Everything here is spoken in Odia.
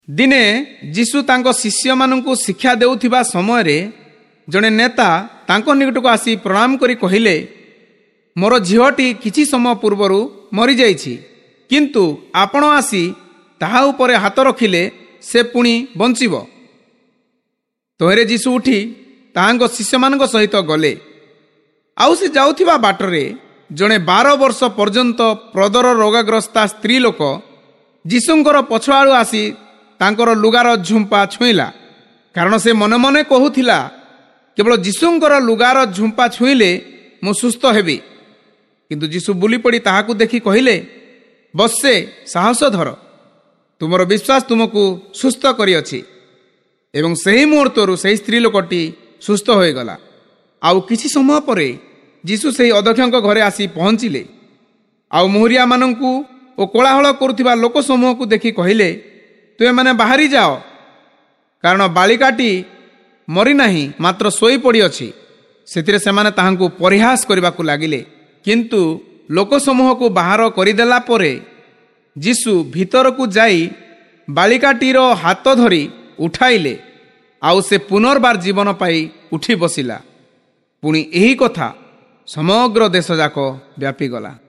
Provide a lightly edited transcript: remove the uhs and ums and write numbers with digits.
ଦିନେ ଯୀଶୁ ତାଙ୍କ ଶିଷ୍ୟମାନଙ୍କୁ ଶିକ୍ଷା ଦେଉଥିବା ସମୟରେ ଜଣେ ନେତା ତାଙ୍କ ନିକଟକୁ ଆସି ପ୍ରଣାମ କରି କହିଲେ, ମୋର ଝିଅଟି କିଛି ସମୟ ପୂର୍ବରୁ ମରିଯାଇଛି, କିନ୍ତୁ ଆପଣ ଆସି ତାହା ଉପରେ ହାତ ରଖିଲେ ସେ ପୁଣି ବଞ୍ଚିବ। ତହିଁରେ ଯୀଶୁ ଉଠି ତାହାଙ୍କ ଶିଷ୍ୟମାନଙ୍କ ସହିତ ଗଲେ। ଆଉ ସେ ଯାଉଥିବା ବାଟରେ ଜଣେ 12 ବର୍ଷ ପର୍ଯ୍ୟନ୍ତ ପ୍ରଦର ରୋଗାଗ୍ରସ୍ତା ସ୍ତ୍ରୀ ଲୋକ ଯୀଶୁଙ୍କର ପଛଆଡ଼ୁ ଆସି ତାଙ୍କର ଲୁଗାର ଝୁମ୍ପା ଛୁଇଁଲା, କାରଣ ସେ ମନେ ମନେ କହୁଥିଲା, କେବଳ ଯୀଶୁଙ୍କର ଲୁଗାର ଝୁମ୍ପା ଛୁଇଁଲେ ମୁଁ ସୁସ୍ଥ ହେବି। କିନ୍ତୁ ଯୀଶୁ ବୁଲି ପଡ଼ି ତାହାକୁ ଦେଖି କହିଲେ, ବସ୍ସେ, ସାହସ ଧର, ତୁମର ବିଶ୍ୱାସ ତୁମକୁ ସୁସ୍ଥ କରିଅଛି। ଏବଂ ସେହି ମୁହୂର୍ତ୍ତରୁ ସେହି ସ୍ତ୍ରୀ ଲୋକଟି ସୁସ୍ଥ ହୋଇଗଲା। ଆଉ କିଛି ସମୟ ପରେ ଯୀଶୁ ସେହି ଅଧ୍ୟକ୍ଷଙ୍କ ଘରେ ଆସି ପହଞ୍ଚିଲେ। ଆଉ ମୁହୁରିଆମାନଙ୍କୁ ଓ କୋଳାହଳ କରୁଥିବା ଲୋକ ସମୂହକୁ ଦେଖି କହିଲେ, ତୁମେମାନେ ବାହାରି ଯାଅ, କାରଣ ବାଳିକାଟି ମରିନାହିଁ, ମାତ୍ର ଶୋଇପଡ଼ିଅଛି। ସେଥିରେ ସେମାନେ ତାହାଙ୍କୁ ପରିହାସ କରିବାକୁ ଲାଗିଲେ। କିନ୍ତୁ ଲୋକ ସମୂହକୁ ବାହାର କରିଦେଲା ପରେ ଯୀଶୁ ଭିତରକୁ ଯାଇ ବାଳିକାଟିର ହାତ ଧରି ଉଠାଇଲେ, ଆଉ ସେ ପୁନର୍ବାର ଜୀବନ ପାଇ ଉଠି ବସିଲା। ପୁଣି ଏହି କଥା ସମଗ୍ର ଦେଶଯାକ ବ୍ୟାପିଗଲା।